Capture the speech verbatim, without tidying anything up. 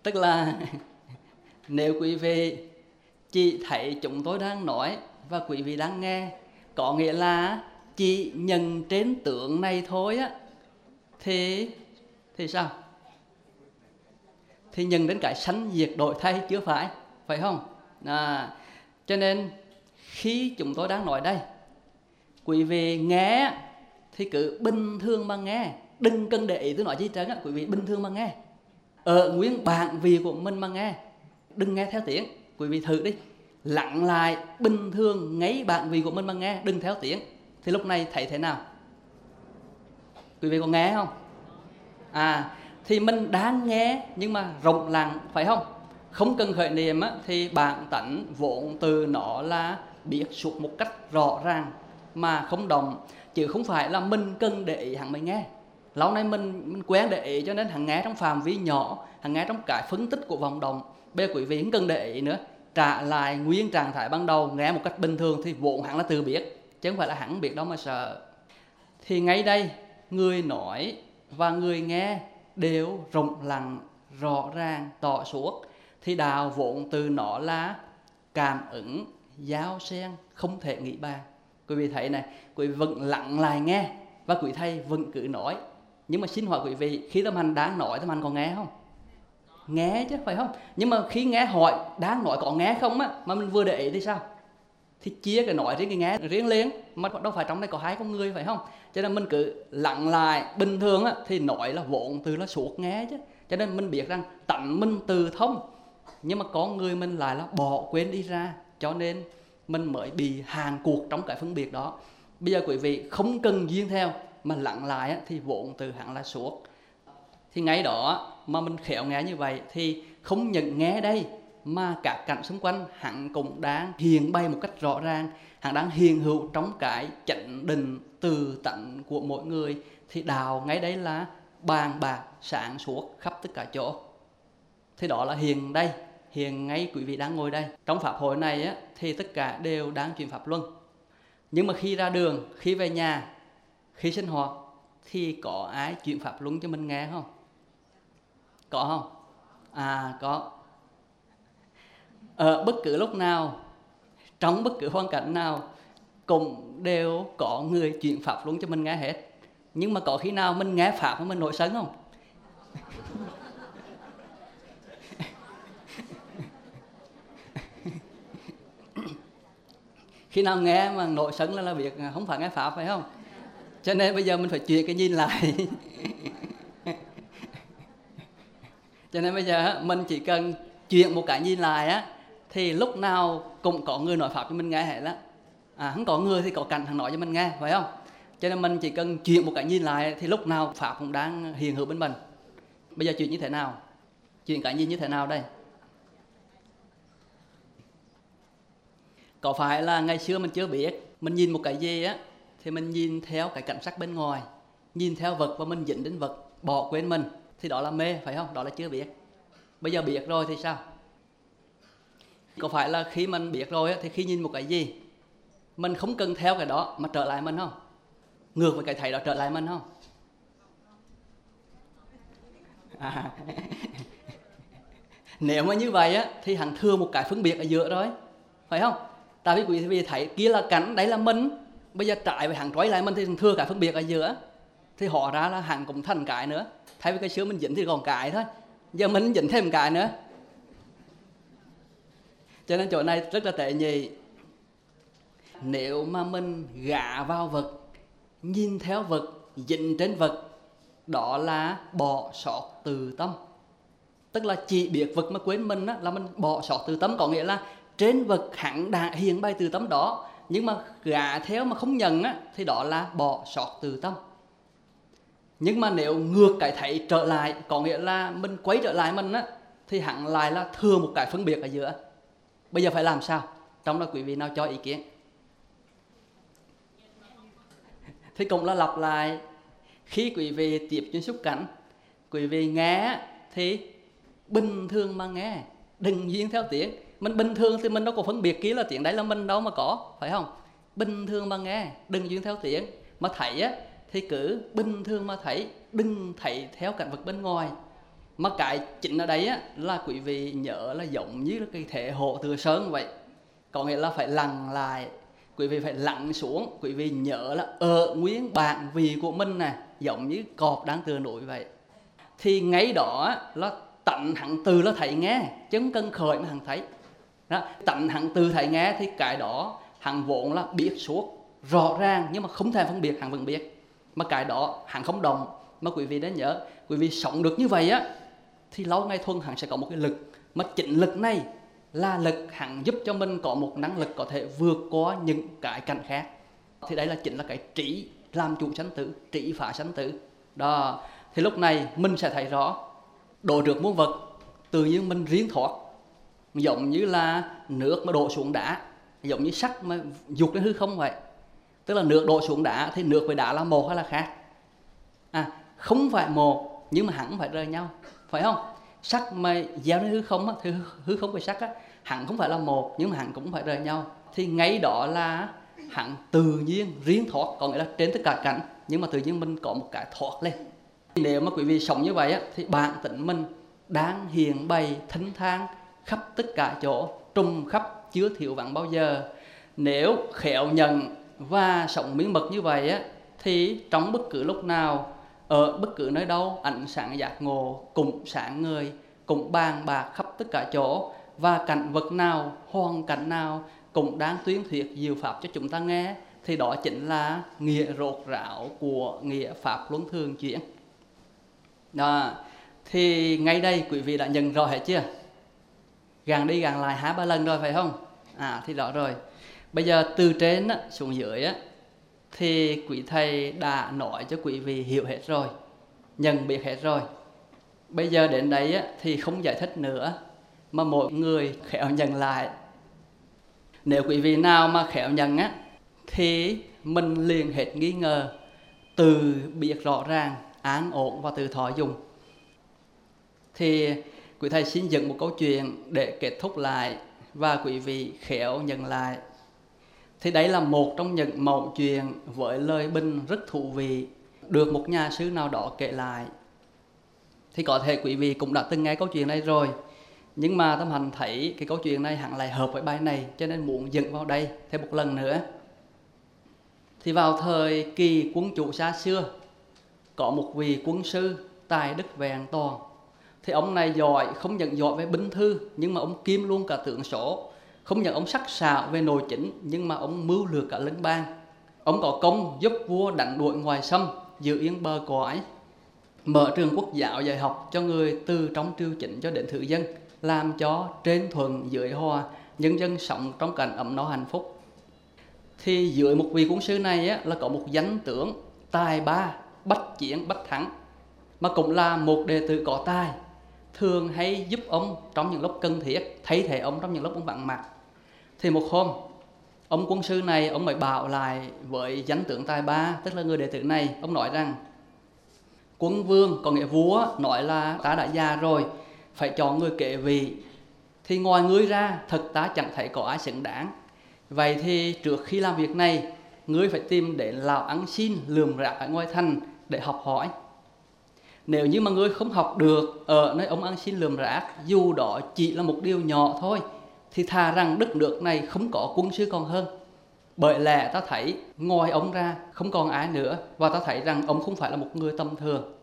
Tức là nếu quý vị chỉ thấy chúng tôi đang nói và quý vị đang nghe, có nghĩa là chỉ nhận trên tượng này thôi á, thì thì sao? Thì nhận đến cái sanh diệt đổi thay chưa phải, phải không? À, cho nên khi chúng tôi đang nói đây, quý vị nghe thì cứ bình thường mà nghe, đừng cần để ý tôi nói gì trơn á, quý vị bình thường mà nghe, ở nguyên bản vị của mình mà nghe, đừng nghe theo tiếng. Quý vị thử đi, lặng lại bình thường ngay bản vị của mình mà nghe, đừng theo tiếng. Thì lúc này thấy thế nào? Quý vị có nghe không? À, thì mình đang nghe nhưng mà rộng lặng, phải không? Không cần khởi niệm á, thì bản tánh vốn từ nó là biết suốt một cách rõ ràng mà không động, chứ không phải là mình cần để ý hẳn mới nghe. Lâu nay mình, mình quen để ý cho nên hẳn nghe trong phạm vi nhỏ, hẳn nghe trong cái phân tích của vòng động. Bây giờ quý vị không cần để ý nữa, trả lại nguyên trạng thái ban đầu, nghe một cách bình thường thì vốn hẳn là tự biết, chứ không phải là hẳn biết đâu mà sợ. Thì ngay đây, người nói và người nghe đều rộng lặng, rõ ràng, tỏ suốt. Thì đạo vốn từ nó là cảm ứng, giao xen, không thể nghĩ bàn. Quý vị thấy này, quý vị vẫn lặng lại nghe và quý thầy vẫn cứ nói. Nhưng mà xin hỏi quý vị, khi tâm hành đang nói, tâm hành có nghe không? Nghe chứ, phải không? Nhưng mà khi nghe hỏi đang nói có nghe không á, mà mình vừa để ý thì sao? Thì chia cái nói riêng cái nghe riêng lên, mà đâu phải trong đây có hai con người, phải không? Cho nên mình cứ lặng lại bình thường á, thì nói là vốn từ là suốt nghe chứ. Cho nên mình biết rằng tánh mình từ thông, nhưng mà có người mình lại là bỏ quên đi ra, cho nên mình mới bị hàng cuộc trong cái phân biệt đó. Bây giờ quý vị không cần duyên theo, mà lặng lại á, thì vốn từ hẳn là suốt. Thì ngay đó mà mình khéo nghe như vậy, thì không những nghe đây mà các cảnh xung quanh hẳn cũng đang hiện bày một cách rõ ràng, hẳn đang hiện hữu trong cái chánh định từ tánh của mỗi người. Thì đạo ngay đấy là bàn bạc sáng suốt khắp tất cả chỗ. Thì đó là hiện đây, hiện ngay quý vị đang ngồi đây. Trong pháp hội này á, thì tất cả đều đang chuyển pháp luân. Nhưng mà khi ra đường, khi về nhà, khi sinh hoạt, thì có ai chuyển pháp luân cho mình nghe không? Có không? À, có. Ở bất cứ lúc nào, trong bất cứ hoàn cảnh nào, cũng đều có người chuyển pháp luân cho mình nghe hết. Nhưng mà có khi nào mình nghe pháp mà mình nổi sân không? Khi nào nghe mà nổi sân là, là việc không phải nghe pháp, phải không? Cho nên bây giờ mình phải chuyển cái nhìn lại. Cho nên bây giờ mình chỉ cần chuyển một cái nhìn lại á, thì lúc nào cũng có người nói pháp cho mình nghe hết á. À, không có người thì có cảnh thằng nói cho mình nghe, phải không? Cho nên mình chỉ cần chuyển một cái nhìn lại thì lúc nào pháp cũng đang hiện hữu bên mình. Bây giờ chuyển như thế nào? Chuyển cái nhìn như thế nào đây? Có phải là ngày xưa mình chưa biết, mình nhìn một cái gì á, thì mình nhìn theo cái cảnh sắc bên ngoài, nhìn theo vật và mình dính đến vật, bỏ quên mình, thì đó là mê, phải không? Đó là chưa biết. Bây giờ biết rồi thì sao? Có phải là khi mình biết rồi á, thì khi nhìn một cái gì, mình không cần theo cái đó mà trở lại mình không? Ngược với cái thấy đó trở lại mình không? À, nếu mà như vậy á, thì hẳn thừa một cái phân biệt ở giữa rồi, phải không? Tại vì quý vị thấy kia là cảnh, đấy là mình, bây giờ trái với hẳn trói lại mình thì thừa cái phân biệt ở giữa. Thì họ ra là hẳn cũng thành cái nữa. Thay vì cái xưa mình dính thì còn cái thôi, giờ mình dính thêm cái nữa. Cho nên chỗ này rất là tệ nhị. Nếu mà mình gả vào vật, nhìn theo vật, dính trên vật, đó là bỏ sót từ tâm. Tức là chỉ biết vật mà quên mình á, là mình bỏ sót từ tâm. Có nghĩa là trên vật hẳn đã hiện bày từ tâm đó, nhưng mà gả theo mà không nhận á, thì đó là bỏ sót từ tâm. Nhưng mà nếu ngược cái thấy trở lại, có nghĩa là mình quay trở lại mình á, thì hẳn lại là thừa một cái phân biệt ở giữa. Bây giờ phải làm sao? Trong đó quý vị nào cho ý kiến? Thì cũng là lặp lại. Khi quý vị tiếp trên xúc cảnh, quý vị nghe thì bình thường mà nghe, đừng duyên theo tiếng. Mình bình thường thì mình đâu có phân biệt kia là tiếng đấy là mình đâu mà có, phải không? Bình thường mà nghe, đừng duyên theo tiếng. Mà thấy á, thì cứ bình thường mà thấy, đừng thấy theo cảnh vật bên ngoài. Mà cái chính ở đấy á, là quý vị nhớ là giống như là cái thể hộ Từ Sơn vậy. Có nghĩa là phải lặng lại, quý vị phải lặng xuống, quý vị nhớ là ở nguyên bản vị của mình này, giống như cọp đang tựa núi vậy. Thì ngay đó là tận hẳn từ là thấy nghe, chứ không cần khởi mà hẳn thấy. Đó, tận hẳn từ thấy nghe thì cái đó hẳn vốn là biết suốt, rõ ràng, nhưng mà không thể phân biệt hẳn vẫn biết. Mà cái đó hẳn không động. Mà quý vị nên nhớ, quý vị sống được như vậy á, thì lâu ngày thuần hẳn sẽ có một cái lực. Mà chính lực này là lực hẳn giúp cho mình có một năng lực có thể vượt qua những cái cảnh khác. Thì đấy là chính là cái trí làm chủ sanh tử, trí phá sanh tử. Đó, thì lúc này mình sẽ thấy rõ độ trước muôn vật, tự nhiên mình riêng thoát. Giống như là nước mà đổ xuống đá, giống như sắt mà dục lên hư không vậy. Tức là nước đổ xuống đá thì nước với đá là một hay là khác? À, không phải một, nhưng mà hẳn phải rời nhau, phải không? Sắt mà gieo lên hư không á, thì hư không với sắt á, hẳn không phải là một, nhưng mà hẳn cũng phải rời nhau. Thì ngay đó là hẳn tự nhiên riêng thoát, có nghĩa là trên tất cả cảnh, nhưng mà tự nhiên mình có một cái thoát lên. Nếu mà quý vị sống như vậy á, thì bản tính mình đang hiện bày thênh thang khắp tất cả chỗ, trùng khắp chưa thiếu vắng bao giờ. Nếu khéo nhận và sống miên mật như vậy á, thì trong bất cứ lúc nào, ở bất cứ nơi đâu, ánh sáng giác ngộ cũng sáng người, cũng bàn bạc khắp tất cả chỗ. Và cảnh vật nào, hoàn cảnh nào cũng đang tuyên thuyết diệu pháp cho chúng ta nghe. Thì đó chính là nghĩa rốt ráo của nghĩa pháp luân thường chuyển. Đó, thì ngay đây quý vị đã nhận rõ hết chưa? Gàng đi gàng lại hai ba lần rồi phải không? À thì rõ rồi. Bây giờ từ trên á, xuống dưới á, thì quý thầy đã nói cho quý vị hiểu hết rồi, nhận biết hết rồi. Bây giờ đến đấy á, thì không giải thích nữa, mà mỗi người khéo nhận lại. Nếu quý vị nào mà khéo nhận á, thì mình liền hết nghi ngờ, từ biết rõ ràng, an ổn và từ thọ dùng. Thì quý thầy xin dẫn một câu chuyện để kết thúc lại và quý vị khéo nhận lại. Thì đấy là một trong những mẩu chuyện với lời bình rất thú vị, được một nhà sư nào đó kể lại. Thì có thể quý vị cũng đã từng nghe câu chuyện này rồi, nhưng mà Tâm Hạnh thấy cái câu chuyện này hẳn lại hợp với bài này, cho nên muốn dẫn vào đây thêm một lần nữa. Thì vào thời kỳ quân chủ xa xưa, có một vị quân sư tài đức vẹn toàn. Thì ông này giỏi, không những giỏi về binh thư, nhưng mà ông kiêm luôn cả tướng số. Không những ông sắc sảo về nội chính, nhưng mà ông mưu lược cả lân bang. Ông có công giúp vua đánh đuổi ngoài xâm, giữ yên bờ cõi, mở trường quốc giáo dạy học cho người từ trong triều chính cho đến thử dân, làm cho trên thuận dưới hòa, nhân dân sống trong cảnh ấm no hạnh phúc. Thì dưới một vị quân sư này á, là có một danh tướng tài ba, bách chiến bách thắng, mà cũng là một đệ tử có tài, thường hay giúp ông trong những lúc cần thiết, thay thế ông trong những lúc ông vắng mặt. Thì một hôm, ông quân sư này ông mới bảo lại với danh tướng tài ba, tức là người đệ tử này. Ông nói rằng: quân vương, có nghĩa vua, nói là ta đã già rồi, phải chọn người kế vị. Thì ngoài ngươi ra, thật ta chẳng thấy có ai xứng đáng. Vậy thì trước khi làm việc này, ngươi phải tìm đến lão ăn xin lườm rác ở ngoài thành để học hỏi. Nếu như mà ngươi không học được ở nơi ông ăn xin lườm rác, dù đó chỉ là một điều nhỏ thôi, thì thà rằng đất nước này không có quân sư còn hơn. Bởi lẽ ta thấy ngoài ông ra không còn ai nữa, và ta thấy rằng ông không phải là một người tầm thường.